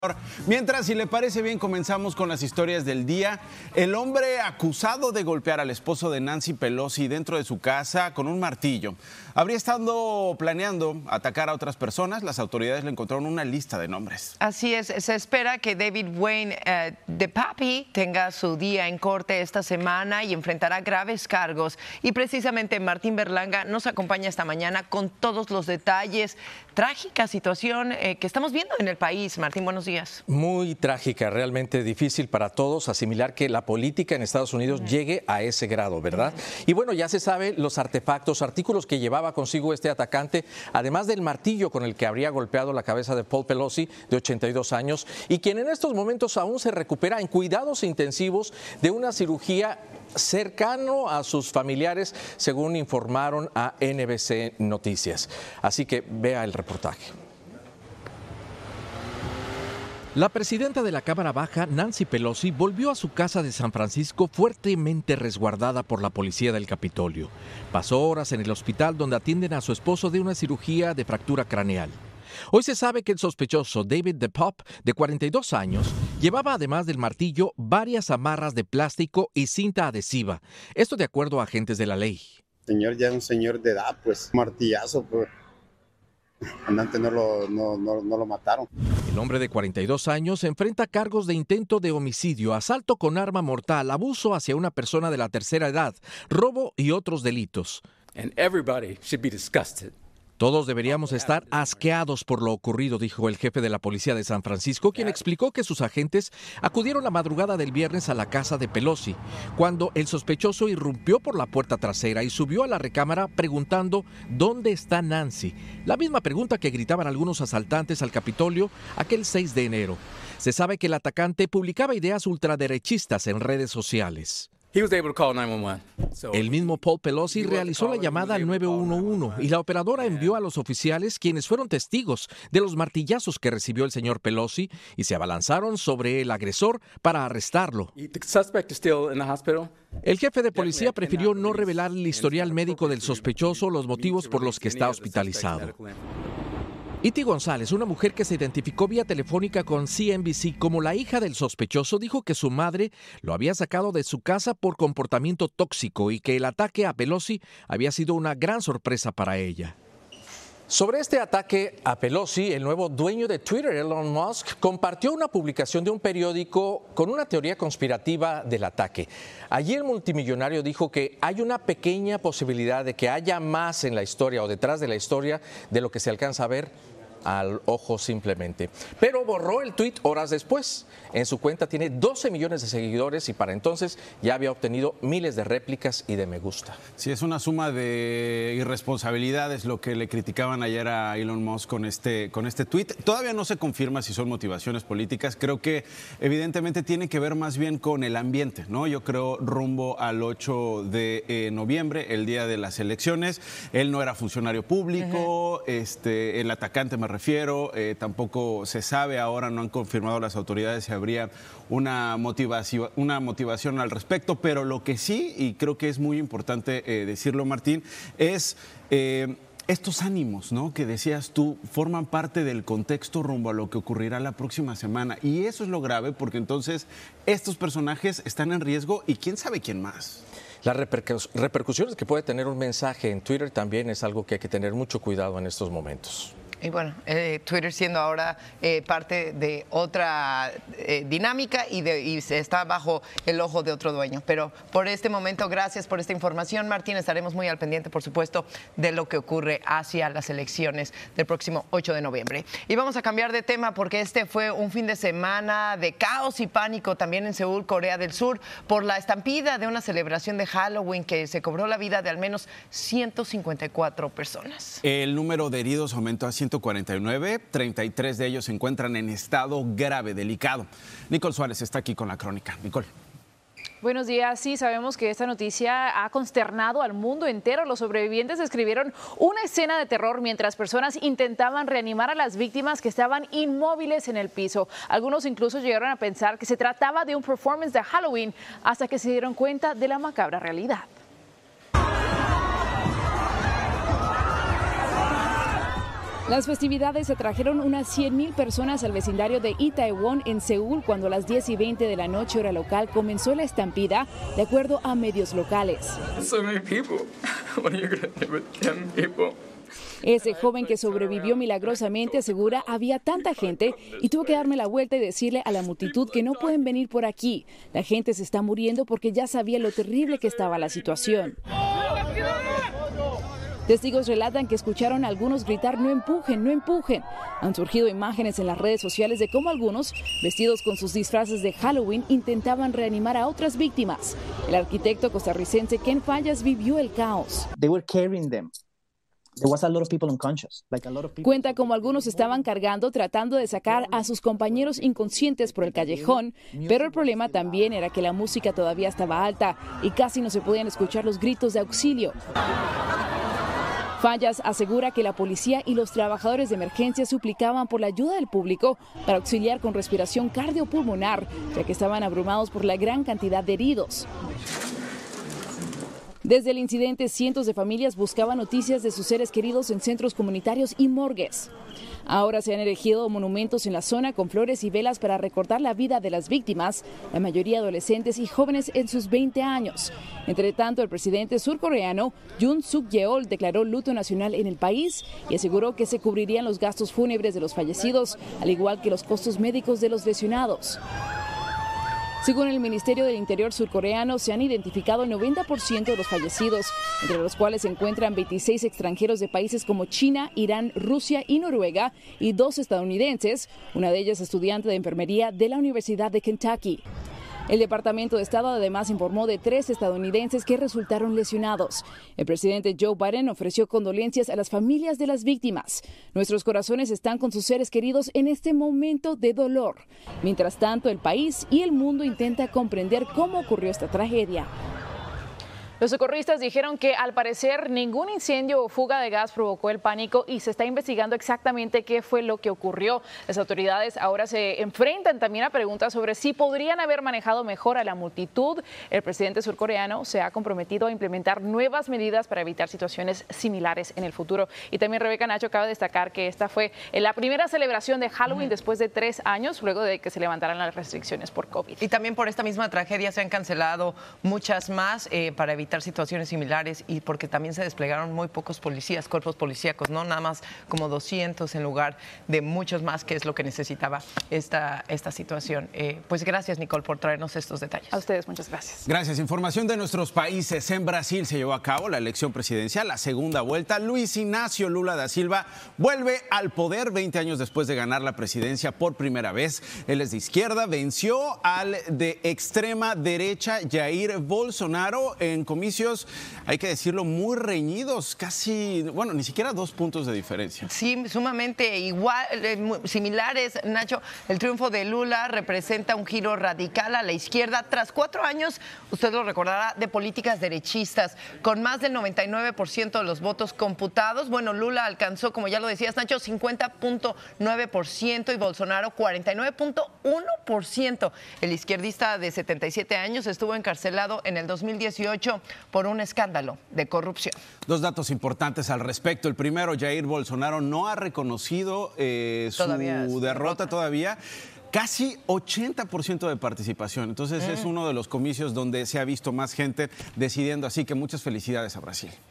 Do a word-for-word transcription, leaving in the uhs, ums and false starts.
Mientras, si le parece bien, comenzamos con las historias del día. El hombre acusado de golpear al esposo de Nancy Pelosi dentro de su casa con un martillo habría estado planeando atacar a otras personas. Las autoridades le encontraron una lista de nombres. Así es, se espera que David Wayne eh, de Papi tenga su día en corte esta semana y enfrentará graves cargos. Y precisamente Martín Berlanga nos acompaña esta mañana con todos los detalles. Trágica situación eh, que estamos viendo en el país. Martín, buenos días. Muy trágica, realmente difícil para todos asimilar que la política en Estados Unidos llegue a ese grado, ¿verdad? Y bueno, ya se sabe los artefactos, artículos que llevaba consigo este atacante, además del martillo con el que habría golpeado la cabeza de Paul Pelosi, de ochenta y dos años, y quien en estos momentos aún se recupera en cuidados intensivos de una cirugía cercano a sus familiares, según informaron a N B C Noticias. Así que vea el reportaje. La presidenta de la Cámara Baja, Nancy Pelosi, volvió a su casa de San Francisco fuertemente resguardada por la policía del Capitolio. Pasó horas en el hospital donde atienden a su esposo de una cirugía de fractura craneal. Hoy se sabe que el sospechoso David DePape, de cuarenta y dos años, llevaba además del martillo varias amarras de plástico y cinta adhesiva. Esto de acuerdo a agentes de la ley. Señor ya es un señor de edad, pues martillazo, pues. Antes no lo, no, no, no lo mataron. El hombre de cuarenta y dos años enfrenta cargos de intento de homicidio, asalto con arma mortal, abuso hacia una persona de la tercera edad, robo y otros delitos. And everybody should be disgusted. Todos deberíamos estar asqueados por lo ocurrido, dijo el jefe de la policía de San Francisco, quien explicó que sus agentes acudieron la madrugada del viernes a la casa de Pelosi, cuando el sospechoso irrumpió por la puerta trasera y subió a la recámara preguntando ¿dónde está Nancy? La misma pregunta que gritaban algunos asaltantes al Capitolio aquel seis de enero. Se sabe que el atacante publicaba ideas ultraderechistas en redes sociales. He was able to call nine one one. So, el mismo Paul Pelosi realizó la llamada al nueve uno uno y la operadora envió a los oficiales, quienes fueron testigos de los martillazos que recibió el señor Pelosi, y se abalanzaron sobre el agresor para arrestarlo. The suspect is still in the hospital. El jefe de policía prefirió no revelar el historial médico del sospechoso o los motivos por los que está hospitalizado. Iti González, una mujer que se identificó vía telefónica con C N B C como la hija del sospechoso, dijo que su madre lo había sacado de su casa por comportamiento tóxico y que el ataque a Pelosi había sido una gran sorpresa para ella. Sobre este ataque a Pelosi, el nuevo dueño de Twitter, Elon Musk, compartió una publicación de un periódico con una teoría conspirativa del ataque. Allí el multimillonario dijo que hay una pequeña posibilidad de que haya más en la historia o detrás de la historia de lo que se alcanza a ver al ojo simplemente. Pero borró el tuit horas después. En su cuenta tiene doce millones de seguidores y para entonces ya había obtenido miles de réplicas y de me gusta. Sí, es una suma de irresponsabilidades lo que le criticaban ayer a Elon Musk con este, con este tuit. Todavía no se confirma si son motivaciones políticas. Creo que evidentemente tiene que ver más bien con el ambiente, ¿no? Yo creo rumbo al ocho de noviembre, el día de las elecciones. Él no era funcionario público, uh-huh. este, el atacante me refiero, eh, tampoco se sabe ahora, no han confirmado las autoridades si habría una motivación, una motivación al respecto, pero lo que sí, y creo que es muy importante eh, decirlo, Martín, es eh, estos ánimos, ¿no?, que decías tú, forman parte del contexto rumbo a lo que ocurrirá la próxima semana, y eso es lo grave, porque entonces estos personajes están en riesgo y quién sabe quién más. Las repercus- repercusiones que puede tener un mensaje en Twitter también es algo que hay que tener mucho cuidado en estos momentos. Y bueno, eh, Twitter siendo ahora eh, parte de otra eh, dinámica y, de, y se está bajo el ojo de otro dueño. Pero por este momento, gracias por esta información, Martín. Estaremos muy al pendiente, por supuesto, de lo que ocurre hacia las elecciones del próximo ocho de noviembre. Y vamos a cambiar de tema porque este fue un fin de semana de caos y pánico también en Seúl, Corea del Sur, por la estampida de una celebración de Halloween que se cobró la vida de al menos ciento cincuenta y cuatro personas. El número de heridos aumentó a ciento cuarenta y nueve, treinta y tres de ellos se encuentran en estado grave, delicado. Nicole Suárez está aquí con la crónica. Nicole. Buenos días. Sí, sabemos que esta noticia ha consternado al mundo entero. Los sobrevivientes describieron una escena de terror mientras personas intentaban reanimar a las víctimas que estaban inmóviles en el piso. Algunos incluso llegaron a pensar que se trataba de un performance de Halloween hasta que se dieron cuenta de la macabra realidad. Las festividades atrajeron unas cien mil personas al vecindario de Itaewon en Seúl cuando a las diez y veinte de la noche hora local comenzó la estampida, de acuerdo a medios locales. So many people. What are you gonna do with them people? Ese joven que sobrevivió milagrosamente asegura había tanta gente y tuvo que darme la vuelta y decirle a la multitud que no pueden venir por aquí. La gente se está muriendo porque ya sabía lo terrible que estaba la situación. Testigos relatan que escucharon a algunos gritar "no empujen, no empujen". Han surgido imágenes en las redes sociales de cómo algunos, vestidos con sus disfraces de Halloween, intentaban reanimar a otras víctimas. El arquitecto costarricense Ken Fallas vivió el caos. They were carrying them. There was a lot of people unconscious. Like a lot of people. Cuenta cómo algunos estaban cargando, tratando de sacar a sus compañeros inconscientes por el callejón, pero el problema también era que la música todavía estaba alta y casi no se podían escuchar los gritos de auxilio. Fallas asegura que la policía y los trabajadores de emergencia suplicaban por la ayuda del público para auxiliar con respiración cardiopulmonar, ya que estaban abrumados por la gran cantidad de heridos. Desde el incidente, cientos de familias buscaban noticias de sus seres queridos en centros comunitarios y morgues. Ahora se han erigido monumentos en la zona con flores y velas para recordar la vida de las víctimas, la mayoría adolescentes y jóvenes en sus veinte años. Entre tanto, el presidente surcoreano Yoon Suk-yeol declaró luto nacional en el país y aseguró que se cubrirían los gastos fúnebres de los fallecidos, al igual que los costos médicos de los lesionados. Según el Ministerio del Interior surcoreano, se han identificado el noventa por ciento de los fallecidos, entre los cuales se encuentran veintiséis extranjeros de países como China, Irán, Rusia y Noruega, y dos estadounidenses, una de ellas estudiante de enfermería de la Universidad de Kentucky. El Departamento de Estado además informó de tres estadounidenses que resultaron lesionados. El presidente Joe Biden ofreció condolencias a las familias de las víctimas. Nuestros corazones están con sus seres queridos en este momento de dolor. Mientras tanto, el país y el mundo intentan comprender cómo ocurrió esta tragedia. Los socorristas dijeron que al parecer ningún incendio o fuga de gas provocó el pánico y se está investigando exactamente qué fue lo que ocurrió. Las autoridades ahora se enfrentan también a preguntas sobre si podrían haber manejado mejor a la multitud. El presidente surcoreano se ha comprometido a implementar nuevas medidas para evitar situaciones similares en el futuro. Y también Rebeca, Nacho, acaba de destacar que esta fue la primera celebración de Halloween después de tres años, luego de que se levantaran las restricciones por COVID. Y también por esta misma tragedia se han cancelado muchas más eh, para evitar situaciones similares y porque también se desplegaron muy pocos policías, cuerpos policíacos, no nada más como doscientos en lugar de muchos más, que es lo que necesitaba esta, esta situación. Eh, pues gracias, Nicole, por traernos estos detalles. A ustedes, muchas gracias. Gracias. Información de nuestros países. En Brasil se llevó a cabo la elección presidencial, la segunda vuelta. Luis Ignacio Lula da Silva vuelve al poder veinte años después de ganar la presidencia por primera vez. Él es de izquierda, venció al de extrema derecha Jair Bolsonaro en comicios, hay que decirlo, muy reñidos, casi, bueno, ni siquiera dos puntos de diferencia. Sí, sumamente igual, eh, similares, Nacho. El triunfo de Lula representa un giro radical a la izquierda tras cuatro años, usted lo recordará, de políticas derechistas. Con más del noventa y nueve por ciento de los votos computados, bueno, Lula alcanzó, como ya lo decías, Nacho, cincuenta punto nueve por ciento y Bolsonaro cuarenta y nueve punto uno por ciento. El izquierdista de setenta y siete años estuvo encarcelado en el dos mil dieciocho por un escándalo de corrupción. Dos datos importantes al respecto. El primero, Jair Bolsonaro no ha reconocido eh, su todavía derrota, derrota todavía. Casi ochenta por ciento de participación. Entonces mm. es uno de los comicios donde se ha visto más gente decidiendo. Así que muchas felicidades a Brasil.